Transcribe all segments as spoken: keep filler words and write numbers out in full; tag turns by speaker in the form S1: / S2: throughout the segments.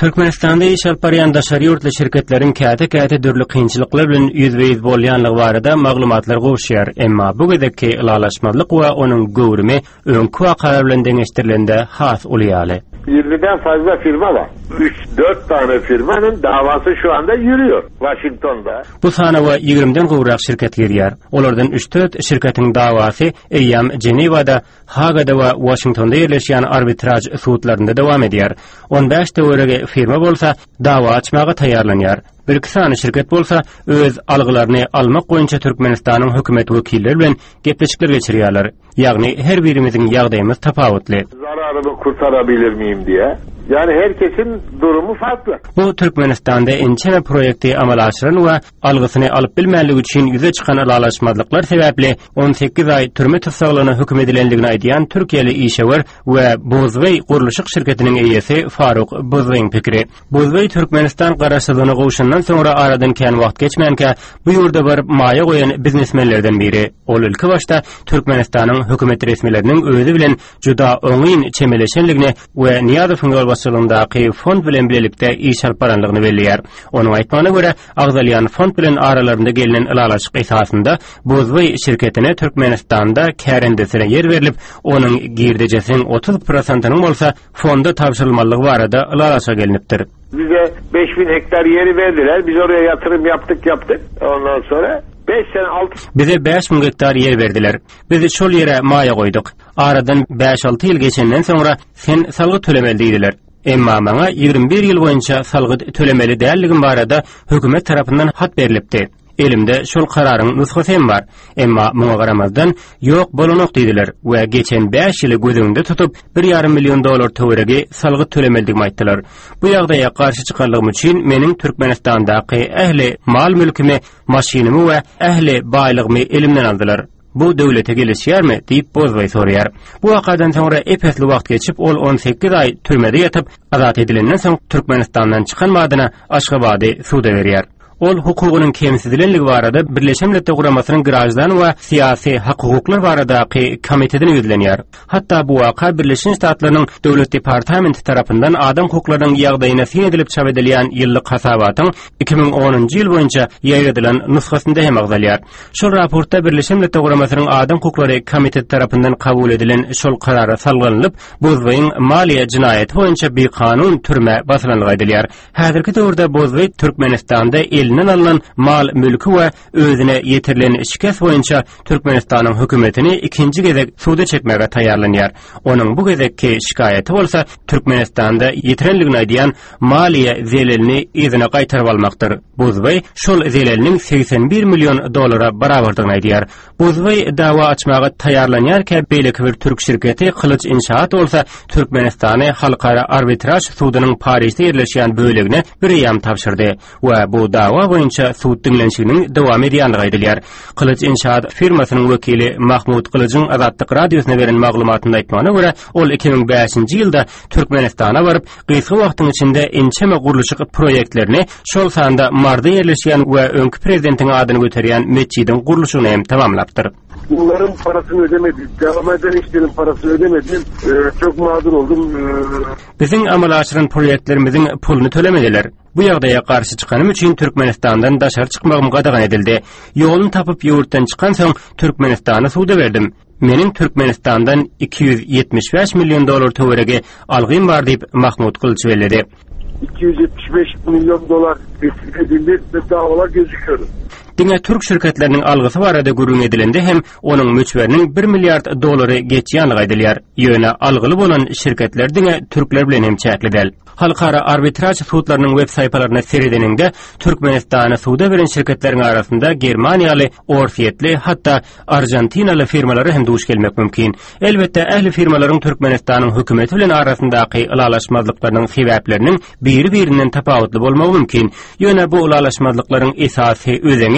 S1: Türkmenistanda iş alyp barýan daşary ýurtly şirketlerin käte-käte dürli kynçylyklar bilen ýüzbeýiz bolýanlygy barada maglumatlar gowşýar. Emma bu gedekki ilalaşmalyk we onuň göwrümi öňkü wakalar bilen deňeşdirilende has ulýaly.
S2: yirmiden fazla firma var. üç dört tane firmanın davası şu anda yürüyor Washington'da.
S1: Bu sana we ýigrimden gowrak şirket girýär. Olardan üç dört şirketiň dawasy eýam Genewada, Hagada we Washingtonda ýerleşýän arbitraj sudlarynda dowam edýär. on beş töwerege firma bolsa dawa açmaga taýýarlanýar. Bir kısany şirket bolsa öz algylaryny almak goýunça Türkmenistanyň hökümet wekilleri bilen gepleşikler geçirýärler. Ýagny her birimiziň ýagdaýymyz tapawutly.
S2: Zararımı kurtarabilir miyim diye. Yani herkesin durumu farklı.
S1: Bu Türkmenistanda ençeme projekti amal aşyran we algysyny alyp bilmänligi üçin ýüze çykan alalaşmadlyklar sebäpli on sekiz ay türme tutsagylygyny hökm edilendigini aýdýan Türkiýeli işewer we Bozbey guruluşyk şirketiniň eýesi Faruk Bozbeyň pikiri. Bozbey Türkmenistan garaşdygyny gowşandan soňra aradan kän wagt geçmänkä bu ýurda baryp maýa goýan biznesmenlerden biri. Ol ülke başda Türkmenistanyň hökümet resmileriniň özü bilen juda öňün çemeleşenligini we Niýazowyň başçylygyndaky fond bilen bilelikde iş alyp baranlygyny belliýär. Onuň aýtmagyna görä, agzalýan fond bilen aralarynda gelinen ilalaşyk esasynda Bozbey şirketine Türkmenistanda kärendesine yer berilip, onuň girdejesiň otuz prosentynyň bolsa fonda tapşyrylmalygy barada ilalaşa gelinipdir.
S2: Bize beş bin hektar yeri verdiler. Biz oraya yatırım yaptık yaptık. Ondan sonra beş sene altı
S1: bize beş bin hektar yer verdiler. Biz şol yere maýa goýduk. Aradan beş altı ýyl geçenden soňra sen salgy tölemeli diýdiler. Emma maňa ýygrimi bir ýyl boýunça salgy tölemeli däldigim barada hökümet tarapyndan hat berilipdi. Elimde şol kararyň nusgasy hem bar. Emma muňa garamazdan ýok bolanok diýdiler we geçen beş ýyly gözüňde tutup bir ýarym million dolar töweregi salgy tölemeldigimi aýtdylar. Bu ýagdaýa garşy çykanlygym üçin meniň Türkmenistandaky ähli mal mülkimi, maşinamy we ähli baýlygymy elimden aldylar. Bu döwlete gelişýärmi diýip Bozbey sorýar. Bu wakadan soňra epesli wagt geçip ol on sekiz ay türmede ýatyp azat edilenden soň Türkmenistandan çykan madyna Aşgabady suda berýär. Ol hukugynyň kemsizlenligi barada Birleşen Milletler Guramasynyň girajdan we syýasy hak-hukuklar baradaky komitedine ýüzlenýär. Hatda bu waka Birleşen Ştatlarynyň döwlet departamenti tarapyndan adam hukuklarynyň ýagdaýyna sen edilip çap edilýän ýyllyk hasabatyň iki bin onunçy ýyl boýunça ýaýdylan nusgasynda hem agzalýar. Şol raportda Birleşen Milletler Guramasynyň adam hukuklary komiteti tarapyndan kabul edilen şol karary salganylyp, Bozbeyň maliýe jinaýaty boýunça bir kanun türme basylanlygy aýdylýar. Häzirki döwürde Bozbey Türkmenistanda elinden alınan mal mülkü we özüne yetirilen şikes boýunça Türkmenistanyň hökümetini ikinji gezek suda çekmege taýýarlanýar. Onuň bu gezekki şikaýaty bolsa Türkmenistanda yetirenligini aýdýan maliýe zelelini izine gaýtaryp almakdyr. Bozbey şol zeleliniň seksen bir million dolara barabardygyny aýdýar. Bozbey dawa açmaga taýýarlanýarkä beýleki bir türk şirketi Kılıç İnşaat bolsa Türkmenistany halkara arbitraj sudynyň Parisde ýerleşýän bölegine bir ýam tapşyrdy we bu dawa boýunça sud dinlenşiginiň dowam edýänligi aýdylýar. Kılıç İnşaat firmasynyň wekili Mahmud Kılıçyň Azatlyk radiosyna beren maglumatynda aýtmagyna görä, ol iki bin beşinçi ýylda Türkmenistana baryp gysga wagtyň içinde ençeme guruluşyk proýektlerini şol sanda marda ýerleşýän we öňkü prezidentiň adyny göterýän meçidiň guruluşyny hem tamamlapdyr.
S2: Bunların parasını ödemedim. Devam eden işlerin parasını ödemedim. Ee, çok mağdur oldum. Ee...
S1: Bizim amal aşyran proyektlerimizin pulunu tölemediler. Bu ýagdaýa garşy çykanym üçin Türkmenistandan daşary çykmagym gadagan edildi. Ýoluny tapyp ýurtdan çykan soň Türkmenistana suda berdim. Meniň Türkmenistandan iki yüz yetmiş beş million dolar töweregi algym bar diýip Mahmud Kılıç bellädi.
S2: iki yüz yetmiş beş milyon dolar edildi ve davalar gözüküyor.
S1: Diňe türk şirketleriniň algysy barada görüň edilende hem onuň möçberiniň bir milliard dolary geçýänligi aýdylýar. Ýöne algyly bolan şirketler diňe türkler bilen hem çäkledel. Halkara arbitraj sudlarynyň web saýtlaryna serideninde Türkmenistana suda beren şirketleriň arasynda Germaniýaly, Orfiýetli, hatda Argentinaly firmalary hem duş gelmek mümkin. Elbetde ähli firmalaryň Türkmenistanyň hökümeti bilen arasyndaky ilalaşmazlyklarynyň sebäpleriniň biri-birinden tapawutly bolmagy mümkin. Ýöne bu ilalaşmazlyklaryň esasy özüňi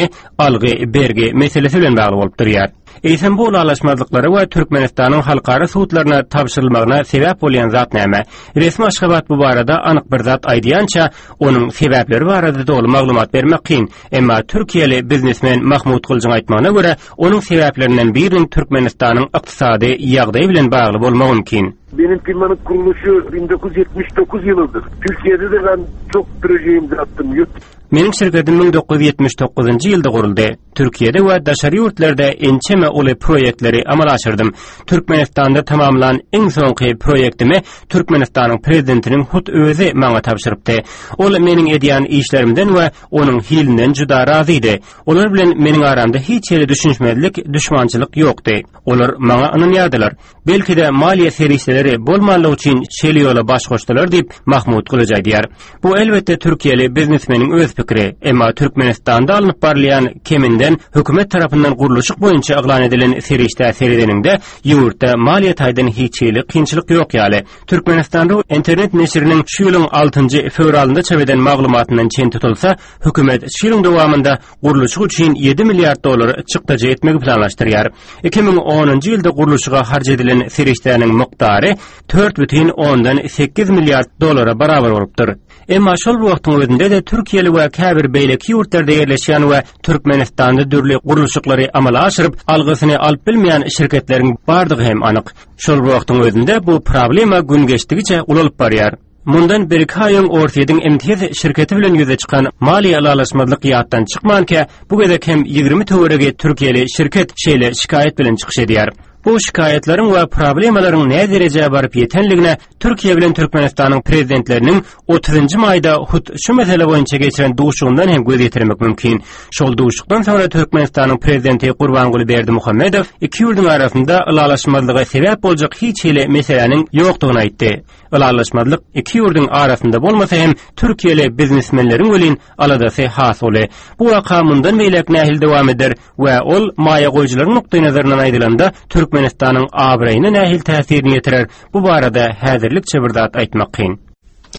S1: ýani algy bergi meselesi bilen bagly bolup durýar. Eýsem bu ulaşmazlyklary we Türkmenistanyň halkara suwtlaryna tapşyrylmagyna sebäp bolan zat näme? Resmi Aşgabat bu barada anyk bir zat aýdýança, onuň sebäpleri barada dolu maglumat bermek kyn. Emma Türkiýeli biznesmen Mahmud Kılcıň aýtmagyna görä, onuň sebäplerinden biriniň Türkmenistanyň ykdysady ýagdaýy bilen bagly bolmagy mümkin.
S2: Benim firmanın kuruluşu bin dokuz yüz yetmiş dokuz yılıdır. Türkiye'de de ben çok proje imza attım.
S1: Mening şirketim bin dokuz yüz yetmiş dokuzuncu ýylda guruldy. Türkiýede we daşary ýurtlarda ençeme uly proýektleri amal aşyrdım. Türkmenistanda tamamlanan iň soňky proýektimi Türkmenistanyň prezidentiniň hut özi maňa tapşyrypdy. Ol meniň edýän işlerimden we onuň hilinden juda razydy. Olar bilen meniň aramda hiç ýere düşünşmezlik, düşmançylyk ýokdy. Olar maňa ynanýardylar. Belki de maliýe serisileri bolmanlyk üçin çeli ýola baş goşdylar diýip Mahmud Kılıç aýdýar. Bu elbette Türkiýeli biznesmeniň öz pikiri. Emma Türkmenistanda alınıp barlayan keminden hökümet tarapyndan guruluşyk boýunça eglan edilen serişde serideninde ýurtda maliýet aýdan hiç ýeli kynçylyk ýok ýaly. Türkmenistanda internet neşriniň şu ýylyň altynjy fevralynda çap eden maglumatyndan çen tutulsa, hökümet şu ýylyň dowamında guruluşyk üçin ýedi milliard dolar çykdyjy etmegi planlaşdyrýar. iki bin onuncu ýylda guruluşyga harj edilen serişdäniň miqdary dört бүтүn ondan sekiz milliard dolara barabar bolupdyr. Emma şol wagtyň özünde de Türkiýeli we käbir beýleki ýurtlarda ýerleşýän we Türkmenistanda dürli guruluşyklary amala aşyryp algysyny alyp bilmeýän şirketleriň bardygy hem anyk. Şol wagtyň özünde bu problema gün geçdigiçe ulalyp barýar. Mundan bir kaýyň Ortiýadyň imtiýaz şirketi bilen ýüze çykan maliýe alaşmazlyk ýatdan çykmankä bu gezek hem ýygrimi töwerege Türkiýeli şirket şeýle şikayet bilen çykyş edýär. Bu şikaýetlaryň we problemalaryň näme derejede baryp ýetenligine Türkiýe bilen Türkmenistanyň prezidentleriniň otuzuncu maýda hut şu mesele boýunça geçiren duşugundan hem göz ýetirmek mümkin. Şol duşukdan sonra Türkmenistanyň prezidenti Gurbanguly Berdimuhammedow iki ýurduň arasynda ılalaşmazlyga sebäp boljak hiç hele meseleniň ýokdugyny aýtdy. Ilalaşmazlyk iki ýurduň arasynda bolmasa hem Türkiýeli biznesmenleriň welin aladasy has boly. Bu waka mundan meýlek nähil dowam eder we ol maýa goýjylaryň nukdaý nazaryndan aýdylanda Türkmenistanyň abraýyna nähil täsirini ýetirer. Bu barada häzirlikçe bir zat aýtmak kyn.